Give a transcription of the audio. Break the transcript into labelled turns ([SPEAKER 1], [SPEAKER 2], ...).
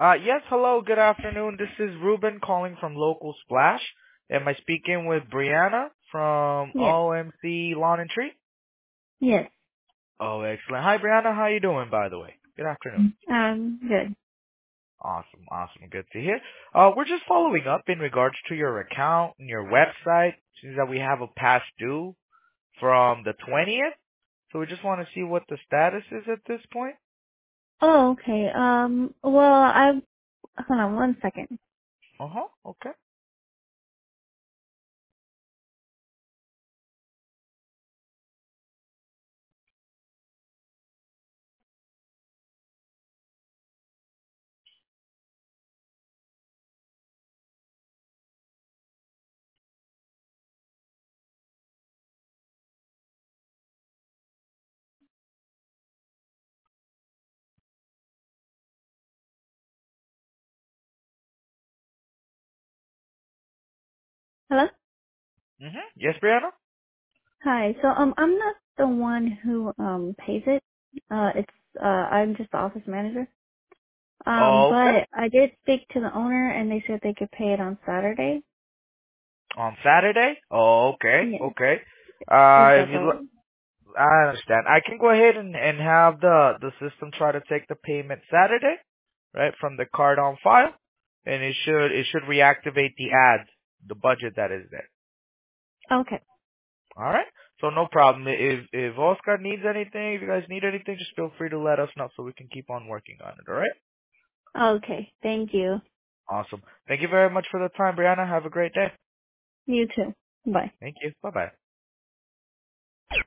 [SPEAKER 1] Yes, hello, good afternoon. This is Ruben calling from Local Splash. Am I speaking with Brianna from
[SPEAKER 2] Yes.
[SPEAKER 1] OMC Lawn and Tree?
[SPEAKER 2] Yes.
[SPEAKER 1] Oh, excellent. Hi, Brianna. How you doing, by the way? Good afternoon.
[SPEAKER 2] Good.
[SPEAKER 1] Awesome, awesome. Good to hear. We're just following up in regards to your account and your website. Seems that we have a past due from the 20th. So we just want to see what the status is at this point.
[SPEAKER 2] Oh, okay. Hold on one second.
[SPEAKER 1] Uh-huh. Okay.
[SPEAKER 2] Hello?
[SPEAKER 1] Mm-hmm. Yes, Brianna?
[SPEAKER 2] Hi. I'm not the one who, pays it. I'm just the office manager.
[SPEAKER 1] Oh, okay.
[SPEAKER 2] But I did speak to the owner and they said they could pay it on Saturday.
[SPEAKER 1] On Saturday? Oh, okay,
[SPEAKER 2] Yes.
[SPEAKER 1] okay.
[SPEAKER 2] Is
[SPEAKER 1] If
[SPEAKER 2] that
[SPEAKER 1] you
[SPEAKER 2] the way?
[SPEAKER 1] I understand. I can go ahead and have the system try to take the payment Saturday, right, from the card on file, and it should reactivate the ads, the budget that is there.
[SPEAKER 2] Okay.
[SPEAKER 1] All right. So no problem. If Oscar needs anything, if you guys need anything, just feel free to let us know so we can keep on working on it. All right.
[SPEAKER 2] Okay. Thank you.
[SPEAKER 1] Awesome. Thank you very much for the time, Brianna. Have a great day.
[SPEAKER 2] You too. Bye.
[SPEAKER 1] Thank you. Bye bye.